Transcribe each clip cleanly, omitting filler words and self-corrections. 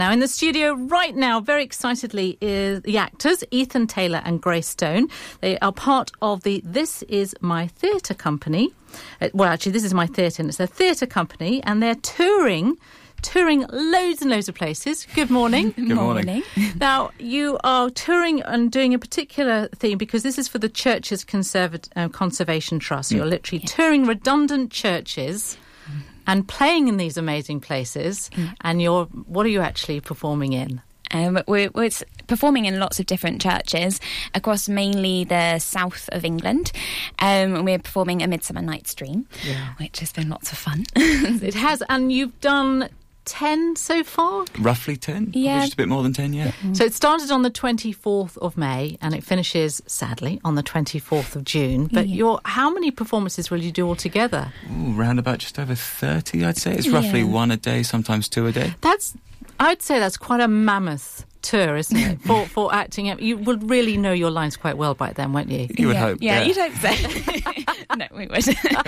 Now, in the studio right now, very excitedly, is the actors, Ethan Taylor and Grace Stone. They are part of the This Is My Theatre company. Well, actually, This Is My Theatre, and it's a theatre company, and they're touring loads and loads of places. Good morning. Good morning. Now, you are touring and doing a particular theme because this is for the Churches Conservation Trust. You're literally touring redundant churches and playing in these amazing places. And what are you actually performing in? We're performing in lots of different churches across mainly the south of England. We're performing A Midsummer Night's Dream, which has been lots of fun. It has, and you've done 10 so far? Roughly 10, yeah. Just a bit more than 10, yeah. So it started on the 24th of May and it finishes, sadly, on the 24th of June. But how many performances will you do altogether? Round about just over 30, I'd say. It's roughly one a day, sometimes two a day. I'd say that's quite a mammoth tour, isn't it, for acting? You would really know your lines quite well by then, won't you? You would hope. Yeah, you'd hope so. No, we would.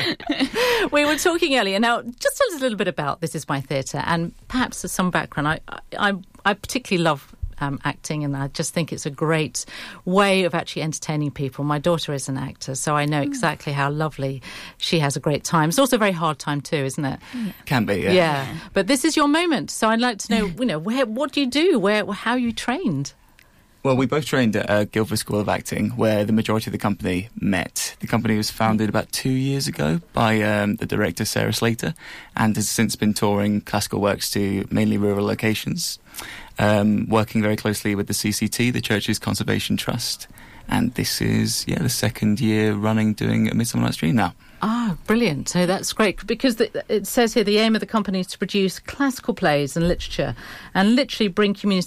We were talking earlier. Now, just tell us a little bit about This Is My Theatre and perhaps some background. I particularly love acting, and I just think it's a great way of actually entertaining people. My daughter is an actor, so I know exactly how lovely she has a great time. It's also a very hard time too, isn't it? Can be, yeah. Yeah, but this is your moment, so I'd like to know, what do you do? How you trained? Well, we both trained at Guildford School of Acting, where the majority of the company met. The company was founded about 2 years ago by the director, Sarah Slater, and has since been touring classical works to mainly rural locations, working very closely with the CCT, the Churches Conservation Trust. And this is, the second year running doing A Midsummer Night's Dream now. Ah, brilliant. So that's great, because it says here the aim of the company is to produce classical plays and literature and literally bring communities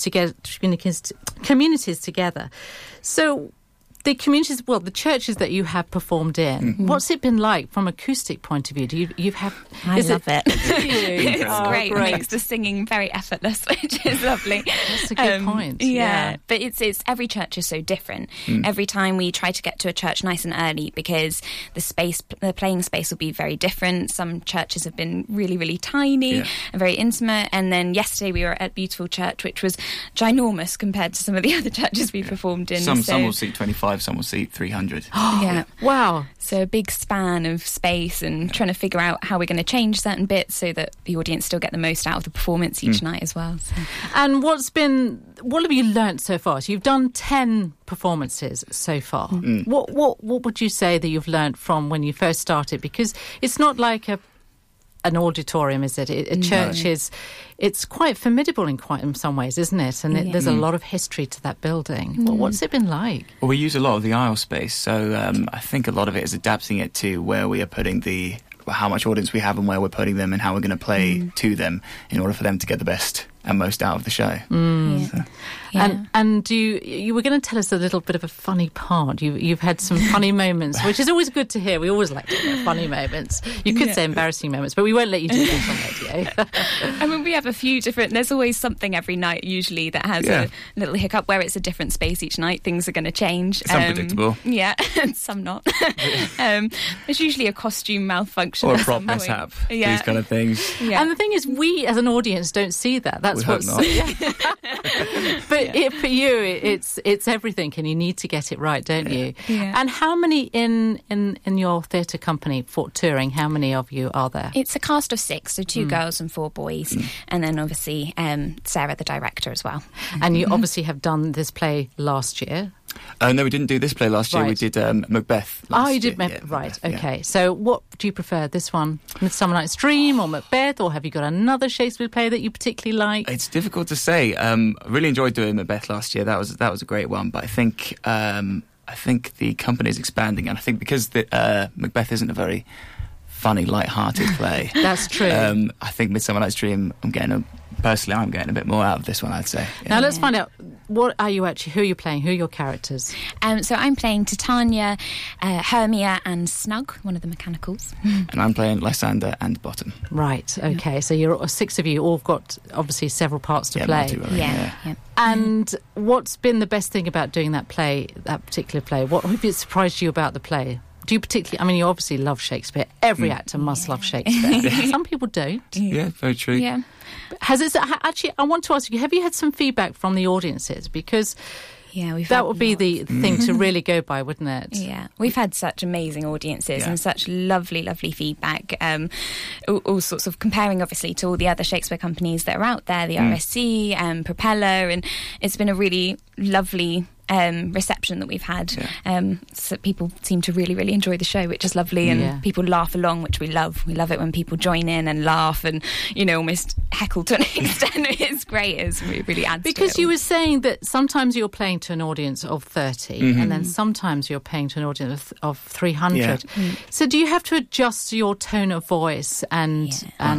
together. So the communities, the churches that you have performed in, what's it been like from acoustic point of view? I love it. It's great. It makes the singing very effortless, which is lovely. That's a good point. Yeah, but it's every church is so different. Every time we try to get to a church nice and early because the playing space will be very different. Some churches have been really, really tiny and very intimate. And then yesterday we were at Beautiful Church, which was ginormous compared to some of the other churches we performed in. Some will seat 25. Some will seat 300. Yeah. Wow. So a big span of space and trying to figure out how we're going to change certain bits so that the audience still get the most out of the performance each night as well. So. And what have you learnt so far? So you've done 10 performances so far. What would you say that you've learnt from when you first started? Because it's not like an auditorium, is it? A church it's quite formidable in some ways, isn't it? And there's a lot of history to that building. What's it been like? Well, we use a lot of the aisle space, so I think a lot of it is adapting it to where we are putting how much audience we have and where we're putting them and how we're going to play to them in order for them to get the best and most out of the show. So. And you were going to tell us a little bit of a funny part. You've had some funny moments, which is always good to hear. We always like to hear funny moments. You could say embarrassing moments, but we won't let you do this on radio. I mean, we have a few different. There's always something every night usually that has a little hiccup where it's a different space each night. Things are going to change. Some predictable. Yeah, and some not. There's usually a costume malfunction or a prop mishap. These kind of things. Yeah. And the thing is, we as an audience don't see that. That's what's. But for you, it's everything, and you need to get it right, don't you? Yeah. And how many in your theatre company for touring? How many of you are there? It's a cast of 6, so 2 girls and 4 boys, and then obviously Sarah, the director, as well. And you obviously have done this play last year. No, we didn't do this play last year. Right. We did Macbeth last year. You did Macbeth, right, okay. So what do you prefer, this one, Midsummer Night's Dream or Macbeth, or have you got another Shakespeare play that you particularly like? It's difficult to say. I really enjoyed doing Macbeth last year. That was a great one, but I think the company is expanding, and I think because Macbeth isn't a very funny, light-hearted play. That's true. I think Midsummer Night's Dream, I'm getting a bit more out of this one, I'd say. Yeah. Now let's find out, who are you playing? Who are your characters? So I'm playing Titania, Hermia and Snug, one of the mechanicals. And I'm playing Lysander and Bottom. Right, okay. So you're 6 of you, all got obviously several parts to play. Yeah. And what's been the best thing about doing that particular play? What have you surprised you about the play? Do you particularly... I mean, you obviously love Shakespeare. Every actor must love Shakespeare. Some people don't. Yeah, very true. Yeah. Has it actually? I want to ask you: have you had some feedback from the audiences? Because that would be the thing to really go by, wouldn't it? Yeah, we've had such amazing audiences and such lovely, lovely feedback. All sorts of comparing, obviously, to all the other Shakespeare companies that are out there, the RSC and Propeller, and it's been a really lovely reception that we've had. So people seem to really, really enjoy the show, which is lovely, and people laugh along, which we love. We love it when people join in and laugh and, almost heckle to an extent. It's great. It really adds to it. Because you were saying that sometimes you're playing to an audience of 30 and then sometimes you're playing to an audience of 300. So do you have to adjust your tone of voice and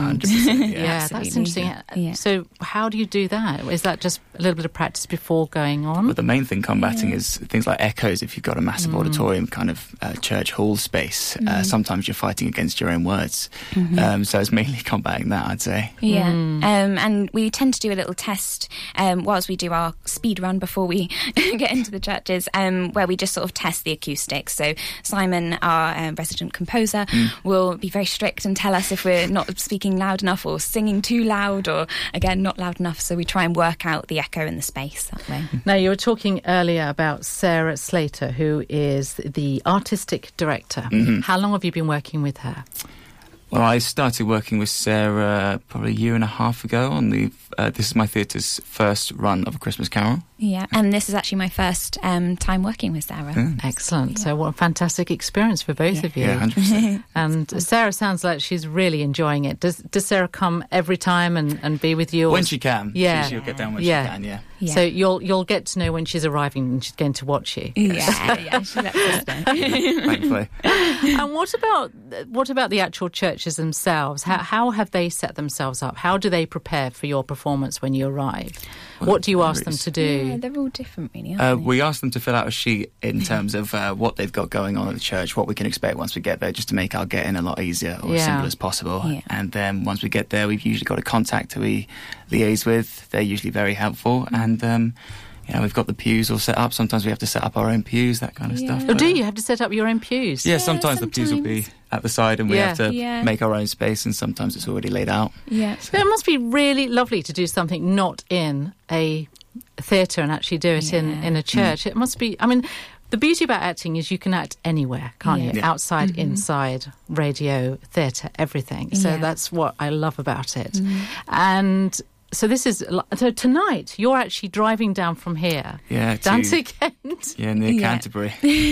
100%, that's interesting. So how do you do that? Is that just a little bit of practice before going on? Well, the main thing combating is things like echoes. If you've got a massive auditorium kind of church hall space, sometimes you're fighting against your own words. So it's mainly combating that, I'd say. And we tend to do a little test whilst we do our speed run before we get into the churches, where we just sort of test the acoustics. So Simon, our resident composer, will be very strict and tell us if we're not speaking loud enough or singing too loud or, again, not loud enough. So we try and work out the echo in the space that way. Now, you were talking earlier about Sarah Slater, who is the artistic director. How long have you been working with her? Well, I started working with Sarah probably a year and a half ago on this is my theatre's first run of A Christmas Carol. Yeah, and this is actually my first time working with Sarah. Excellent. So what a fantastic experience for both of you. Yeah, 100%. And Sarah sounds like she's really enjoying it. Does Sarah come every time and be with you? When she can. Yeah. She'll get down when she can, Yeah. So you'll get to know when she's arriving and she's going to watch you. Yeah, she lets us know. Thankfully. And what about the actual churches themselves? How have they set themselves up? How do they prepare for your performance when you arrive? What do you ask them to do? Yeah, they're all different, really, aren't they? We ask them to fill out a sheet in terms of what they've got going on at the church, what we can expect once we get there, just to make our get-in a lot easier or as simple as possible. Yeah. And then once we get there, we've usually got a contact who we liaise with. They're usually very helpful. And we've got the pews all set up. Sometimes we have to set up our own pews, that kind of stuff. Oh, do you have to set up your own pews? Yeah, sometimes the pews will be at the side and we have to make our own space, and sometimes it's already laid out. Yeah. So it must be really lovely to do something not in a theatre and actually do it in a church. It must be, the beauty about acting is you can act anywhere, can't you? Yeah. Outside, inside, radio, theatre, everything. So that's what I love about it. And so so tonight you're actually driving down from here down to Kent. Yeah, near Canterbury.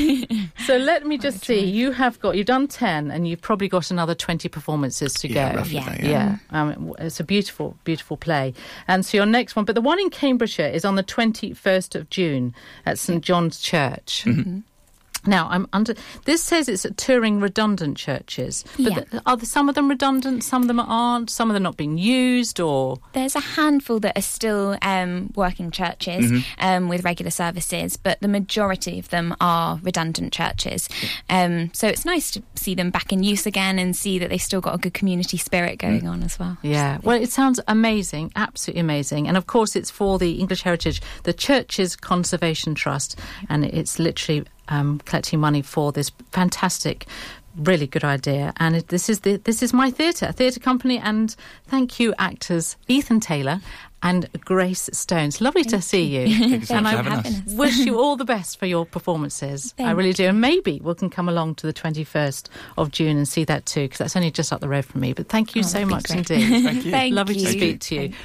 So let me just see. You've done 10 and you've probably got another 20 performances to go. Roughly It's a beautiful, beautiful play. And so your next one, but the one in Cambridgeshire is on the 21st of June at St John's Church. Now, this says it's at touring redundant churches. But are some of them redundant, some of them aren't, some of them not being used, or...? There's a handful that are still working churches with regular services, but the majority of them are redundant churches. So it's nice to see them back in use again and see that they've still got a good community spirit going on as well. Yeah, well, it sounds amazing, absolutely amazing. And, of course, it's for the English Heritage, the Churches Conservation Trust, and it's literally... collecting money for this fantastic, really good idea. And this is my theatre, a theatre company. And thank you, actors Ethan Taylor and Grace Stones. Lovely to see you. Thank you so much for having us. Wish you all the best for your performances. I really do. And maybe we can come along to the 21st of June and see that too, because that's only just up the road from me. But thank you so much indeed. Thank you. Lovely to speak to you.